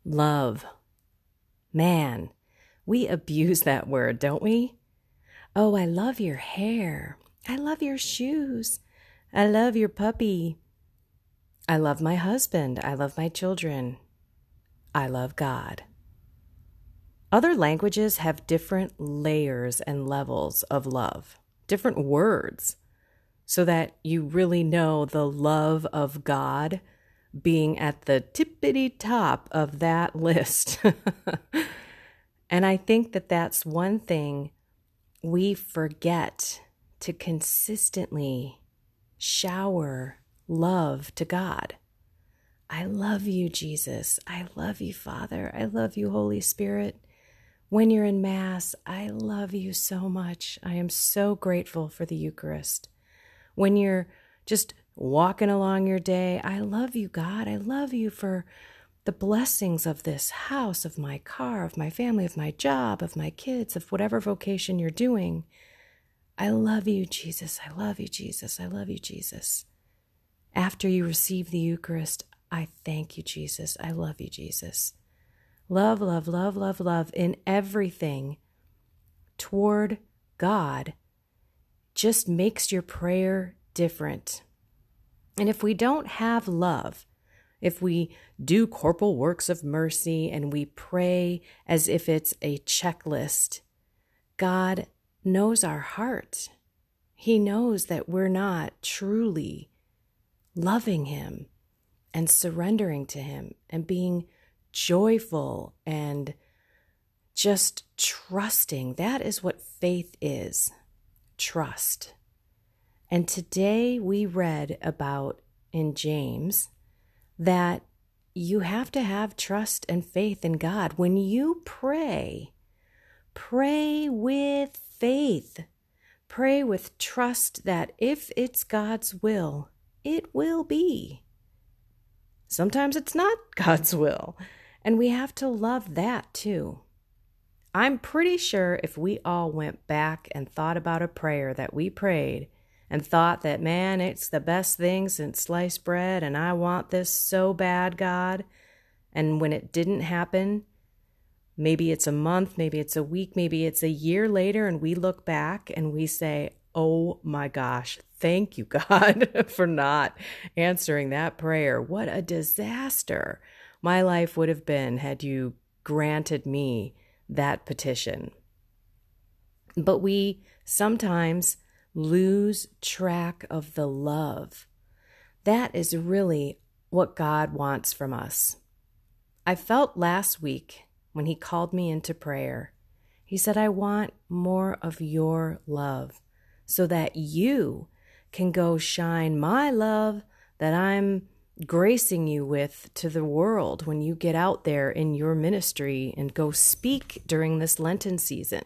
Love. Man, we abuse that word, don't we? Oh, I love your hair. I love your shoes. I love your puppy. I love my husband. I love my children. I love God. Other languages have different layers and levels of love, different words, so that you really know the love of God being at the tippity top of that list. And I think that that's one thing we forget to consistently shower love to God. I love you, Jesus. I love you, Father. I love you, Holy Spirit. When you're in Mass, I love you so much. I am so grateful for the Eucharist. When you're just walking along your day, I love you, God. I love you for the blessings of this house, of my car, of my family, of my job, of my kids, of whatever vocation you're doing. I love you, Jesus. I love you, Jesus. I love you, Jesus. After you receive the Eucharist, I thank you, Jesus. I love you, Jesus. Love, love, love, love, love in everything toward God just makes your prayer different. And if we don't have love, if we do corporal works of mercy and we pray as if it's a checklist, God knows our heart. He knows that we're not truly loving Him and surrendering to Him and being joyful and just trusting. That is what faith is, trust. And today we read about in James that you have to have trust and faith in God. When you pray, pray with faith. Pray with trust that if it's God's will, it will be. Sometimes it's not God's will, and we have to love that too. I'm pretty sure if we all went back and thought about a prayer that we prayed and thought that, man, it's the best thing since sliced bread and I want this so bad, God, and when it didn't happen, maybe it's a month, maybe it's a week, maybe it's a year later, and we look back and we say, oh my gosh, thank you, God, for not answering that prayer. What a disaster my life would have been had you granted me that petition. But we sometimes lose track of the love. That is really what God wants from us. I felt last week when He called me into prayer, He said, I want more of your love so that you can go shine my love that I'm gracing you with to the world when you get out there in your ministry and go speak during this Lenten season.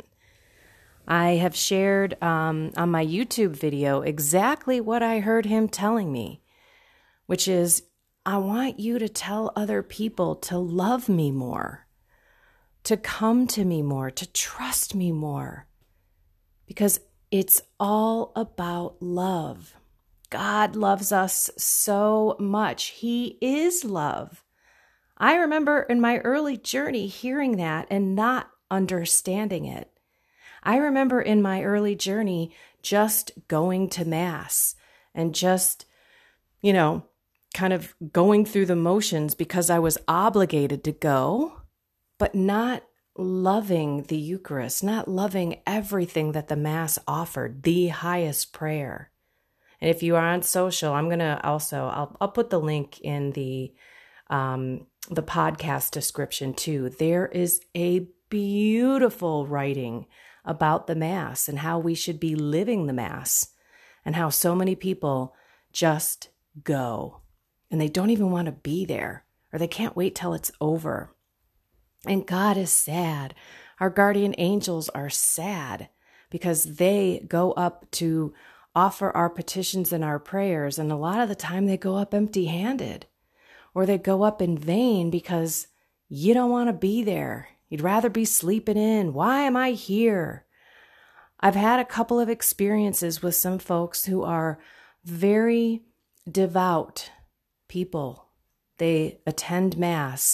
I have shared on my YouTube video exactly what I heard Him telling me, which is, I want you to tell other people to love me more, to come to me more, to trust me more, because it's all about love. God loves us so much. He is love. I remember in my early journey hearing that and not understanding it. I remember in my early journey just going to Mass and just, kind of going through the motions because I was obligated to go, but not loving the Eucharist, not loving everything that the Mass offered, the highest prayer. And if you are on social, I'm going to also, I'll put the link in the podcast description too. There is a beautiful writing about the Mass and how we should be living the Mass and how so many people just go and they don't even want to be there or they can't wait till it's over. And God is sad. Our guardian angels are sad because they go up to offer our petitions and our prayers, and a lot of the time they go up empty-handed or they go up in vain because you don't want to be there. You'd rather be sleeping in. Why am I here? I've had a couple of experiences with some folks who are very devout people. They attend Mass.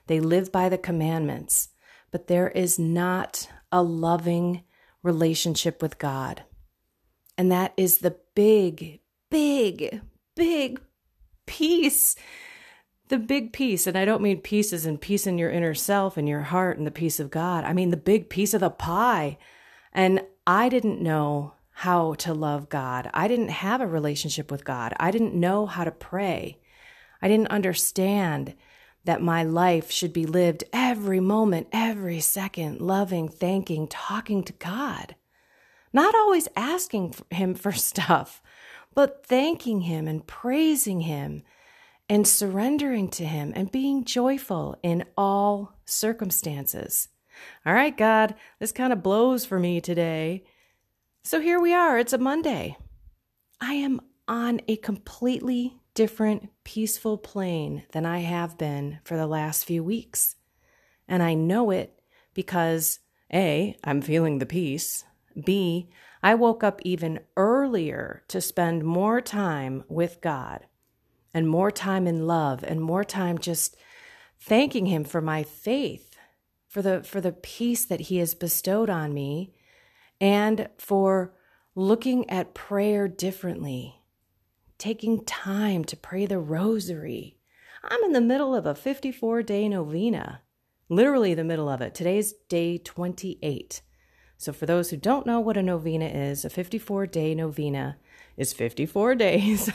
They live by the commandments, but there is not a loving relationship with God. And that is the big, big, big peace. The big peace. And I don't mean peace as in peace in your inner self and your heart and the peace of God. I mean the big piece of the pie. And I didn't know how to love God. I didn't have a relationship with God. I didn't know how to pray. I didn't understand that my life should be lived every moment, every second, loving, thanking, talking to God. Not always asking Him for stuff, but thanking Him and praising Him and surrendering to Him and being joyful in all circumstances. All right, God, this kind of blows for me today. So here we are. It's a Monday. I am on a completely different, peaceful plane than I have been for the last few weeks. And I know it because A, I'm feeling the peace. B, I woke up even earlier to spend more time with God and more time in love and more time just thanking Him for my faith, for the peace that He has bestowed on me, and for looking at prayer differently, taking time to pray the rosary. I'm in the middle of a 54-day novena, literally the middle of it. Today's day 28. So for those who don't know what a novena is, a 54-day novena is 54 days.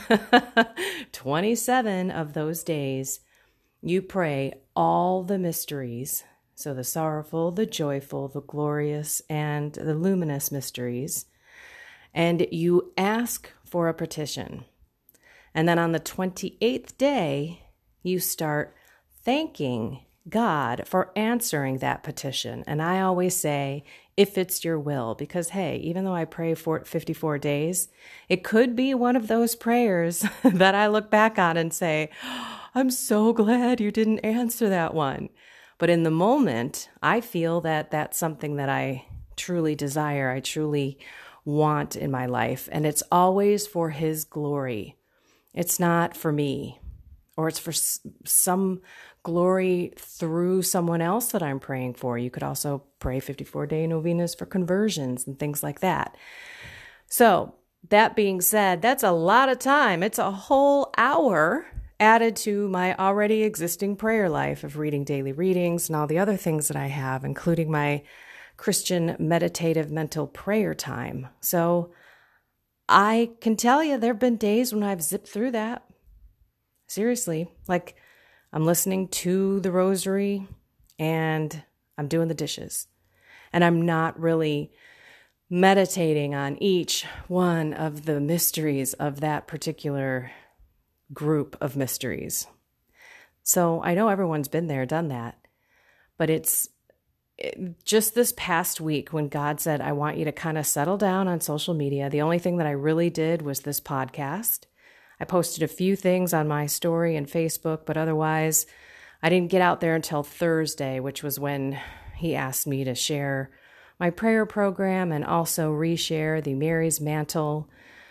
27 of those days, you pray all the mysteries. So the sorrowful, the joyful, the glorious, and the luminous mysteries. And you ask for a petition. And then on the 28th day, you start thanking God for answering that petition. And I always say, if it's your will, because hey, even though I pray for 54 days, it could be one of those prayers that I look back on and say, I'm so glad you didn't answer that one. But in the moment, I feel that that's something that I truly desire, I truly want in my life. And it's always for His glory. It's not for me, or it's for some glory through someone else that I'm praying for. You could also pray 54-day novenas for conversions and things like that. So that being said, that's a lot of time. It's a whole hour added to my already existing prayer life of reading daily readings and all the other things that I have, including my Christian meditative mental prayer time. So I can tell you there have been days when I've zipped through that. Seriously, like I'm listening to the rosary and I'm doing the dishes. And I'm not really meditating on each one of the mysteries of that particular group of mysteries. So I know everyone's been there, done that. But it's just this past week when God said, I want you to kind of settle down on social media. The only thing that I really did was this podcast. I posted a few things on my story and Facebook, but otherwise I didn't get out there until Thursday, which was when He asked me to share my prayer program and also reshare the Mary's Mantle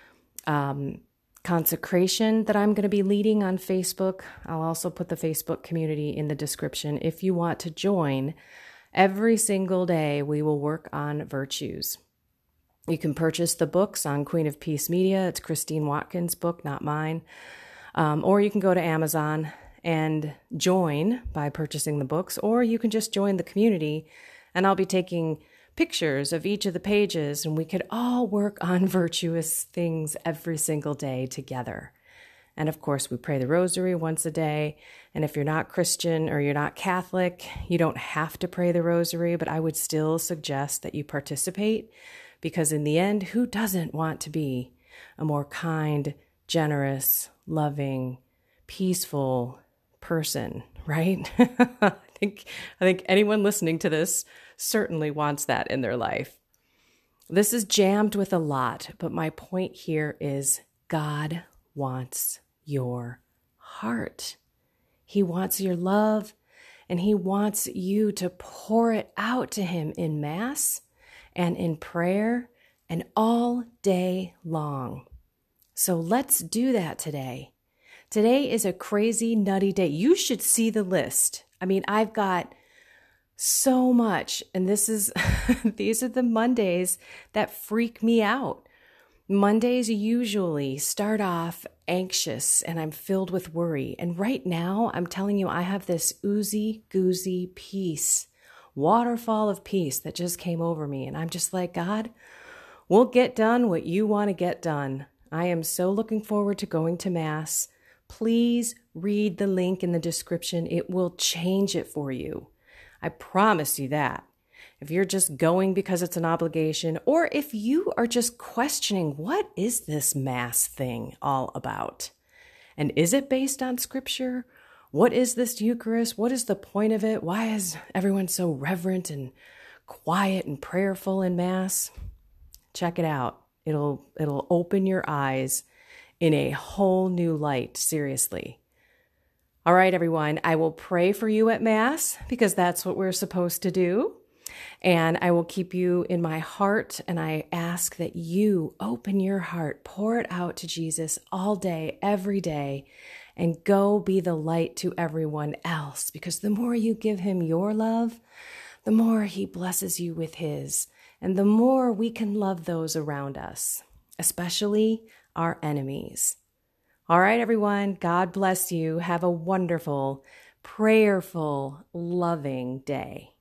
consecration that I'm going to be leading on Facebook. I'll also put the Facebook community in the description if you want to join. Every single day we will work on virtues. You can purchase the books on Queen of Peace Media. It's Christine Watkins' book, not mine. Or you can go to Amazon and join by purchasing the books, or you can just join the community, and I'll be taking pictures of each of the pages, and we could all work on virtuous things every single day together. And of course, we pray the rosary once a day. And if you're not Christian or you're not Catholic, you don't have to pray the rosary, but I would still suggest that you participate, because in the end, who doesn't want to be a more kind, generous, loving, peaceful person, right? I think anyone listening to this certainly wants that in their life. This is jammed with a lot, but my point here is God wants your heart. He wants your love, and He wants you to pour it out to Him in Mass and in prayer and all day long. So let's do that today. Today is a crazy, nutty day. You should see the list. I mean, I've got so much, and this is, these are the Mondays that freak me out. Mondays usually start off anxious and I'm filled with worry. And right now, I'm telling you, I have this oozy goozy peace, waterfall of peace that just came over me. And I'm just like, God, we'll get done what you want to get done. I am so looking forward to going to Mass. Please read the link in the description. It will change it for you. I promise you that. If you're just going because it's an obligation, or if you are just questioning, what is this Mass thing all about? And is it based on Scripture? What is this Eucharist? What is the point of it? Why is everyone so reverent and quiet and prayerful in Mass? Check it out. It'll open your eyes in a whole new light, seriously. All right, everyone, I will pray for you at Mass because that's what we're supposed to do. And I will keep you in my heart, and I ask that you open your heart, pour it out to Jesus all day, every day, and go be the light to everyone else. Because the more you give him your love, the more he blesses you with his, and the more we can love those around us, especially our enemies. All right, everyone, God bless you. Have a wonderful, prayerful, loving day.